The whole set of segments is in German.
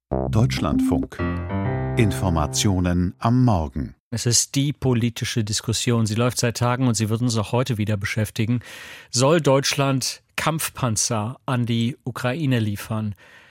Deutschlandfunk. Informationen am Morgen. Es ist die politische Diskussion. Sie läuft seit Tagen und sie wird uns auch heute wieder beschäftigen. Soll Deutschland Kampfpanzer an die Ukraine liefern?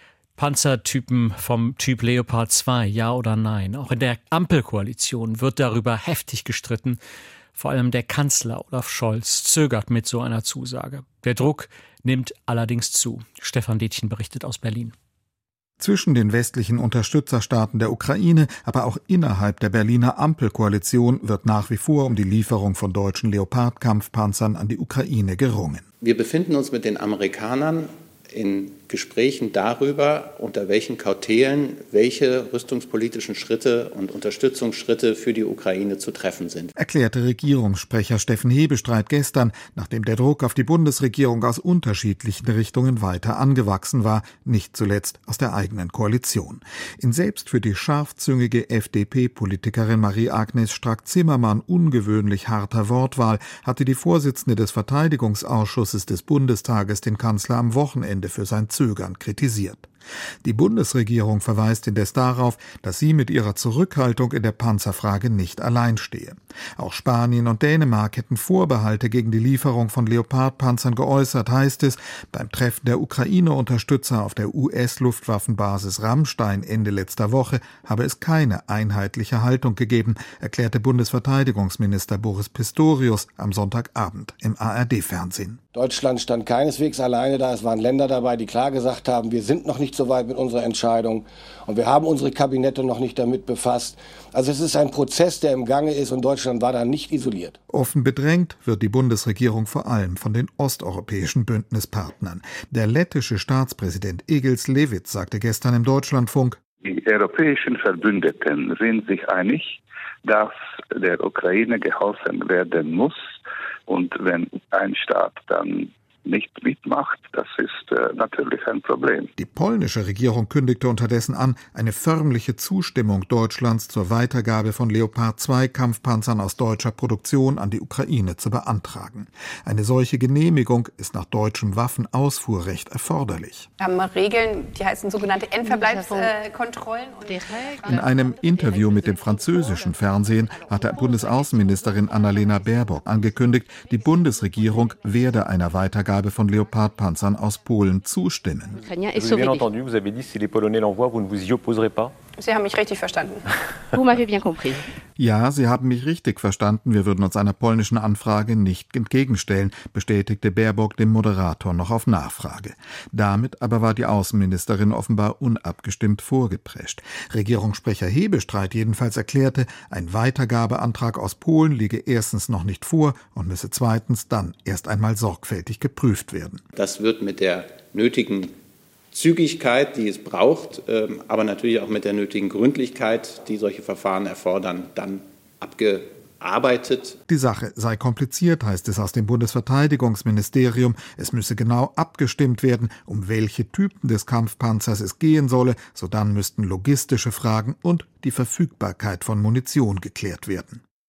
Panzertypen vom Typ Leopard 2, ja oder nein? Auch in der Ampelkoalition wird darüber heftig gestritten. Vor allem der Kanzler Olaf Scholz zögert mit so einer Zusage. Der Druck nimmt allerdings zu. Stefan Detjen berichtet aus Berlin. Zwischen den westlichen Unterstützerstaaten der Ukraine, aber auch innerhalb der Berliner Ampelkoalition wird nach wie vor um die Lieferung von deutschen Leopard-Kampfpanzern an die Ukraine gerungen. Wir befinden uns mit den Amerikanern in Gesprächen darüber, unter welchen Kautelen welche rüstungspolitischen Schritte und Unterstützungsschritte für die Ukraine zu treffen sind. Erklärte Regierungssprecher Steffen Hebestreit gestern, nachdem der Druck auf die Bundesregierung aus unterschiedlichen Richtungen weiter angewachsen war, nicht zuletzt aus der eigenen Koalition. In selbst für die scharfzüngige FDP-Politikerin Marie-Agnes Strack-Zimmermann ungewöhnlich harter Wortwahl hatte die Vorsitzende des Verteidigungsausschusses des Bundestages den Kanzler am Wochenende für sein Zögern kritisiert. Die Bundesregierung verweist indes darauf, dass sie mit ihrer Zurückhaltung in der Panzerfrage nicht allein stehe. Auch Spanien und Dänemark hätten Vorbehalte gegen die Lieferung von Leopard-Panzern geäußert, heißt es. Beim Treffen der Ukraine-Unterstützer auf der US-Luftwaffenbasis Ramstein Ende letzter Woche habe es keine einheitliche Haltung gegeben, erklärte Bundesverteidigungsminister Boris Pistorius am Sonntagabend im ARD-Fernsehen. Deutschland stand keineswegs alleine da. Es waren Länder dabei, die klar gesagt haben, wir sind noch nicht so weit mit unserer Entscheidung und wir haben unsere Kabinette noch nicht damit befasst. Also es ist ein Prozess, der im Gange ist und Deutschland war da nicht isoliert. Offen bedrängt wird die Bundesregierung vor allem von den osteuropäischen Bündnispartnern. Der lettische Staatspräsident Egils Levits sagte gestern im Deutschlandfunk: Die europäischen Verbündeten sind sich einig, dass der Ukraine geholfen werden muss. Und wenn ein Staat dann nicht mitmacht, das ist natürlich ein Problem. Die polnische Regierung kündigte unterdessen an, eine förmliche Zustimmung Deutschlands zur Weitergabe von Leopard 2 Kampfpanzern aus deutscher Produktion an die Ukraine zu beantragen. Eine solche Genehmigung ist nach deutschem Waffenausfuhrrecht erforderlich. Wir haben Regeln, die heißen sogenannte Endverbleibskontrollen. In einem Interview mit dem französischen Fernsehen hatte Bundesaußenministerin Annalena Baerbock angekündigt, die Bundesregierung werde einer Weitergabe von Leopardpanzern aus Polen zustimmen. Sie haben mich richtig verstanden. Ja, Sie haben mich richtig verstanden. Wir würden uns einer polnischen Anfrage nicht entgegenstellen, bestätigte Baerbock dem Moderator noch auf Nachfrage. Damit aber war die Außenministerin offenbar unabgestimmt vorgeprescht. Regierungssprecher Hebestreit jedenfalls erklärte, ein Weitergabeantrag aus Polen liege erstens noch nicht vor und müsse zweitens dann erst einmal sorgfältig geprüft werden. Das wird mit der nötigen Zügigkeit, die es braucht, aber natürlich auch mit der nötigen Gründlichkeit, die solche Verfahren erfordern, dann abgearbeitet. Die Sache sei kompliziert, heißt es aus dem Bundesverteidigungsministerium. Es müsse genau abgestimmt werden, um welche Typen des Kampfpanzers es gehen solle. Sodann müssten logistische Fragen und die Verfügbarkeit von Munition geklärt werden.